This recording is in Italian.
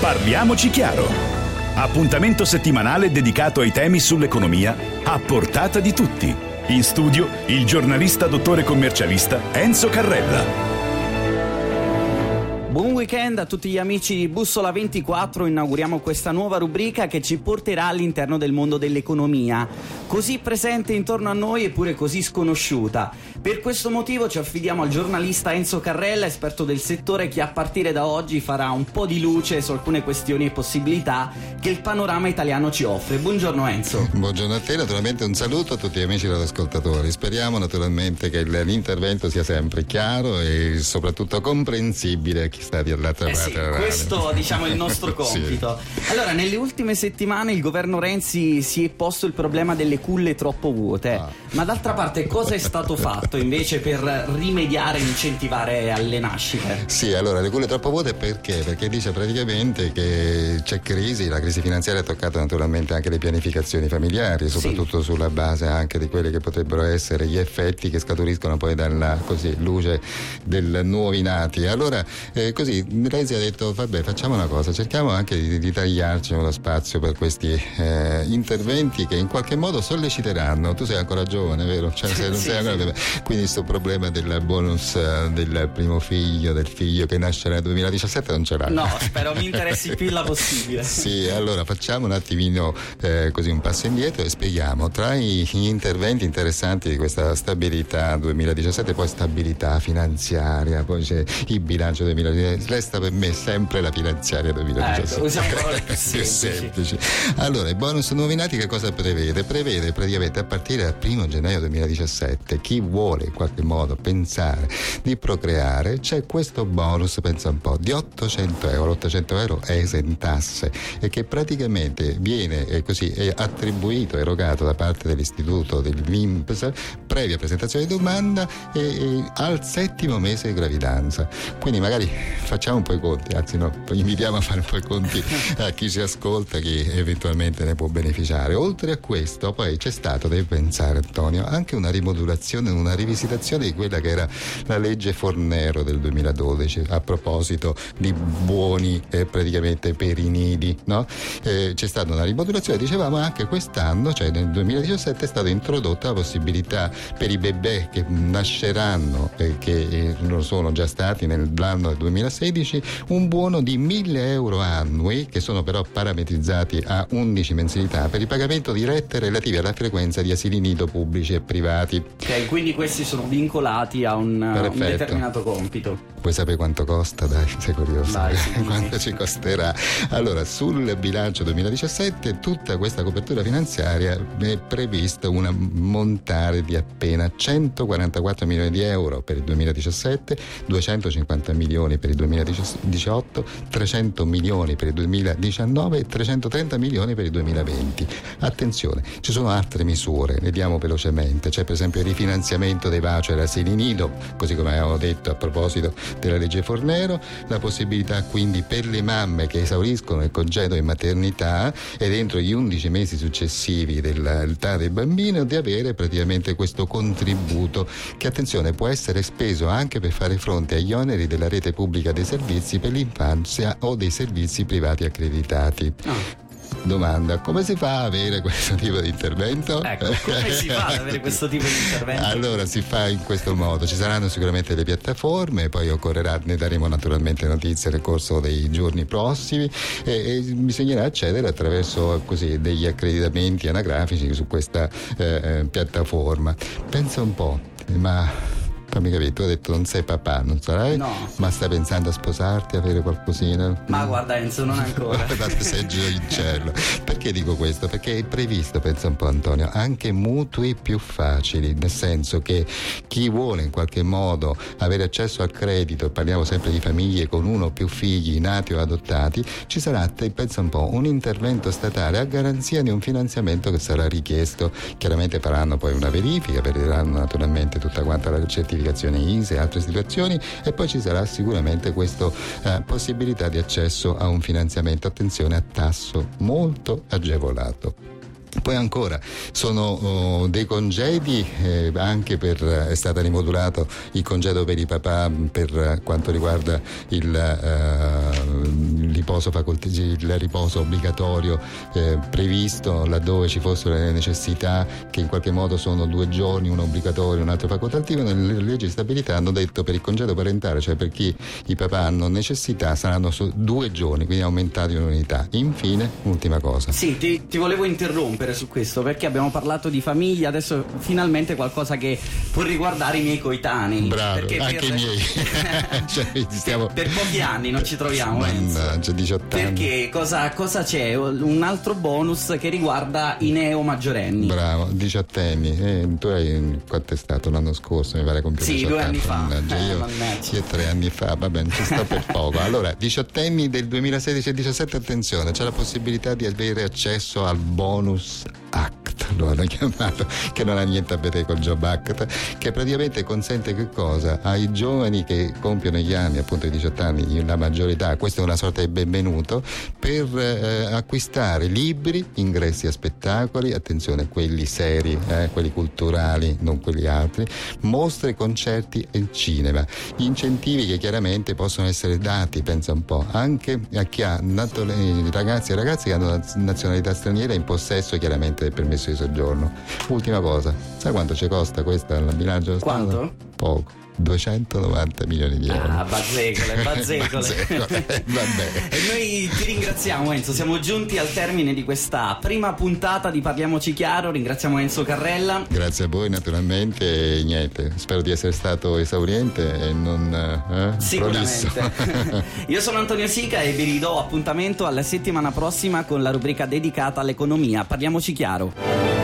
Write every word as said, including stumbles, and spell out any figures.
Parliamoci chiaro. Appuntamento settimanale dedicato ai temi sull'economia a portata di tutti. In studio il giornalista dottore commercialista Enzo Carrella. Buon weekend a tutti gli amici di Bussola ventiquattro. Inauguriamo questa nuova rubrica che ci porterà all'interno del mondo dell'economia, così presente intorno a noi eppure così sconosciuta. Per questo motivo ci affidiamo al giornalista Enzo Carrella, esperto del settore, che a partire da oggi farà un po' di luce su alcune questioni e possibilità che il panorama italiano ci offre. Buongiorno Enzo. Buongiorno a te, naturalmente un saluto a tutti gli amici radioascoltatori. Speriamo naturalmente che l'intervento sia sempre chiaro e soprattutto comprensibile a chi sta dall'altra eh parte. Sì, questo diciamo è il nostro compito. Sì. Allora, nelle ultime settimane il governo Renzi si è posto il problema delle culle troppo vuote, ah. ma d'altra parte cosa è stato fatto invece per rimediare e incentivare alle nascite? Sì, allora le culle troppo vuote perché? Perché dice praticamente che c'è crisi, la crisi finanziaria ha toccato naturalmente anche le pianificazioni familiari, soprattutto sì. sulla base anche di quelli che potrebbero essere gli effetti che scaturiscono poi dalla così luce del nuovi nati. Allora eh, così Renzi ha detto vabbè, facciamo una cosa, cerchiamo anche di, di tagliarci uno spazio per questi eh, interventi che in qualche modo solleciteranno. Tu sei ancora giovane, vero? Cioè, sei, non sì, sei ancora... sì. Quindi questo problema del bonus uh, del primo figlio, del figlio che nasce nel duemiladiciassette non ce l'ha. No, spero mi interessi più la possibile. Sì, allora facciamo un attimino eh, così un passo indietro e spieghiamo tra i, gli interventi interessanti di questa stabilità duemiladiciassette, poi stabilità finanziaria, poi c'è il bilancio duemiladiciassette, resta per me sempre la finanziaria duemiladiciassette. Ecco, usiamo parole più semplici. semplici. Allora, il bonus nuovi nati che cosa prevede? Prevede praticamente a partire dal primo gennaio duemiladiciassette chi vuole in qualche modo pensare di procreare, c'è questo bonus, pensa un po', di ottocento euro, ottocento euro esentasse, e che praticamente viene eh, così è attribuito, erogato da parte dell'istituto dell'I N P S previa presentazione di domanda e, e al settimo mese di gravidanza. Quindi magari facciamo un po' i conti, anzi no, invitiamo a fare un po' i conti a chi ci ascolta, chi eventualmente ne può beneficiare. Oltre a questo poi c'è stato, devi pensare Antonio, anche una rimodulazione, una rivisitazione di quella che era la legge Fornero del duemiladodici a proposito di buoni eh, praticamente per i nidi, no? Eh, c'è stata una rimodulazione, dicevamo anche quest'anno, cioè nel duemiladiciassette è stata introdotta la possibilità per i bebè che nasceranno e eh, che eh, non sono già stati nell'anno del duemilasedici un buono di mille euro annui, che sono però parametrizzati a undici mensilità per il pagamento di rette relative alla frequenza di asili nido pubblici e privati. Ok, quindi questi sono vincolati a un, un determinato compito. Vuoi sapere quanto costa? Dai, sei curioso? Dai, sì, quanto sì. ci costerà? Allora, sul bilancio duemiladiciassette tutta questa copertura finanziaria è prevista un ammontare di appena centoquarantaquattro milioni di euro per il duemiladiciassette, duecentocinquanta milioni per il duemiladiciotto, trecento milioni per il duemiladiciannove e trecentotrenta milioni per il duemilaventi. Attenzione, ci sono altre misure, le diamo velocemente. C'è per esempio il rifinanziamento dei voucher asili nido, così come avevamo detto a proposito della legge Fornero, la possibilità quindi per le mamme che esauriscono il congedo in maternità ed entro gli undici mesi successivi dell'età del bambino di avere praticamente questo contributo che, attenzione, può essere speso anche per fare fronte agli oneri della rete pubblica dei servizi per l'infanzia o dei servizi privati accreditati. Oh. Domanda: come si fa a avere questo tipo di intervento? Ecco, come si fa ad avere questo tipo di intervento? Allora si fa in questo modo: ci saranno sicuramente le piattaforme, poi occorrerà, ne daremo naturalmente notizie nel corso dei giorni prossimi e, e bisognerà accedere attraverso così degli accreditamenti anagrafici su questa eh, piattaforma. Pensa un po', ma fammi capire, tu hai detto non sei papà, non sarai? No. Ma stai pensando a sposarti, avere qualcosina? Ma guarda Enzo, non ancora. Sei giù in cielo. Perché dico questo? Perché è previsto, pensa un po' Antonio, anche mutui più facili, nel senso che chi vuole in qualche modo avere accesso al credito, parliamo sempre di famiglie con uno o più figli nati o adottati, ci sarà, pensa un po', un intervento statale a garanzia di un finanziamento che sarà richiesto. Chiaramente faranno poi una verifica, vedranno naturalmente tutta quanta la certificazione I S E e altre situazioni, e poi ci sarà sicuramente questa eh, possibilità di accesso a un finanziamento, attenzione, a tasso molto agevolato. Poi ancora sono oh, dei congedi, eh, anche per è stato rimodulato il congedo per i papà per quanto riguarda il, eh, il riposo facoltativo, il riposo obbligatorio eh, previsto laddove ci fossero le necessità, che in qualche modo sono due giorni, uno obbligatorio, un altro facoltativo. Nelle leggi di stabilità hanno detto per il congedo parentale, cioè per chi i papà hanno necessità, saranno su due giorni, quindi aumentati un'unità. Infine, ultima cosa. Sì, ti, ti volevo interrompere su questo perché abbiamo parlato di famiglia, adesso finalmente qualcosa che può riguardare i miei coetanei. Bravo, perché anche per... i miei. Cioè, stiamo... per, per pochi anni non ci troviamo. Mannaggia, diciotto anni. Perché cosa, cosa c'è? Un altro bonus che riguarda i neo maggiorenni. Bravo, diciottenni. Eh, tu hai quanto è stato l'anno scorso? Mi pare compiuto sì, due anni fa. Mannaggia, eh, io, io tre anni fa, va bene, ci sto per poco. Allora, diciottenni del duemilasedici e diciassette, attenzione, c'è la possibilità di avere accesso al bonus Act, lo hanno chiamato, che non ha niente a vedere col Job Act, che praticamente consente che cosa? Ai giovani che compiono gli anni, appunto i diciotto anni, la maggiore età, questo è una sorta di benvenuto, per eh, acquistare libri, ingressi a spettacoli, attenzione, quelli seri, eh, quelli culturali, non quelli altri, mostre, concerti e cinema. Incentivi che chiaramente possono essere dati, pensa un po', anche a chi ha nato, ragazzi e ragazze che hanno nazionalità straniera in possesso chiaramente del permesso di soggiorno. Ultima cosa, sai quanto ci costa questa al bilancio dello Stato? Quanto? Poco. duecentonovanta milioni di euro. Ah, bazzecole, bazzecole. bazzecole. Vabbè. E noi ti ringraziamo, Enzo, siamo giunti al termine di questa prima puntata di Parliamoci Chiaro. Ringraziamo Enzo Carrella. Grazie a voi naturalmente, e niente, spero di essere stato esauriente e non eh, sicuramente. Io sono Antonio Sica e vi ridò appuntamento alla settimana prossima con la rubrica dedicata all'economia. Parliamoci chiaro.